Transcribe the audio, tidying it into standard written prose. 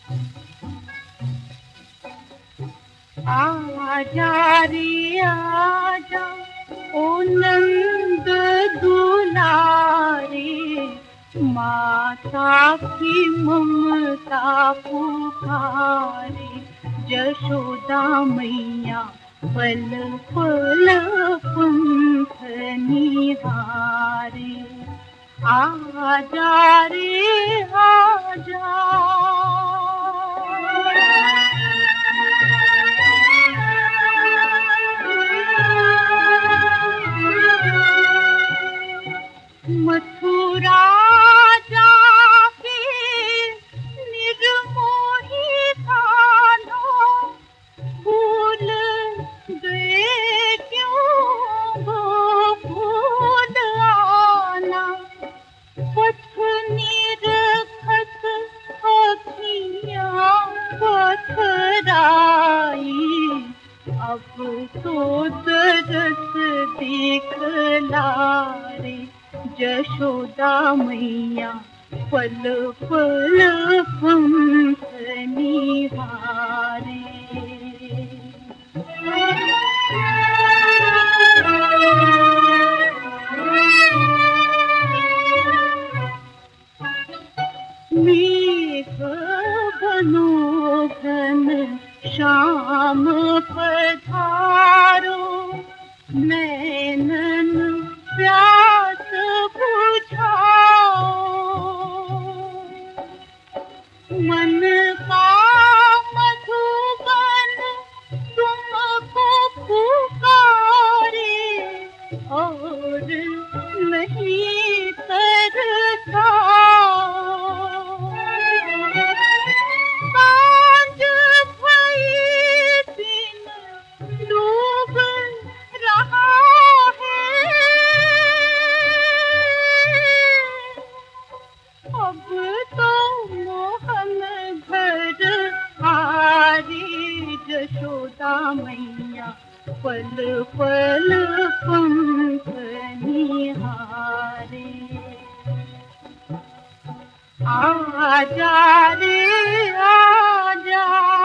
आजा रे आजा ओ नंद दुलारे, माता की ममता पुकारे। जशोदा मैया पल पल पंख निहारे। आजा रे आजा। मथुरा जाके निर्मोही कान्हा, भूल गए क्यों गोकुल आना। पथ निरखत अखियाँ पथराई, अब तो दरस दिखला रे। जशोदा मैया पल पल पंख निहारे। मेघ बनो घन श्याम पधारो, नैनन प्यास बुझाओ। मन का मधुबन तुमको पुकारे, और नहीं तरसाओ। सांझ भई दिन डूब रहा है, अब तो मोहन घर हारी। जशोदा मैया पल पल पंख निहारे। आजा रे आजा।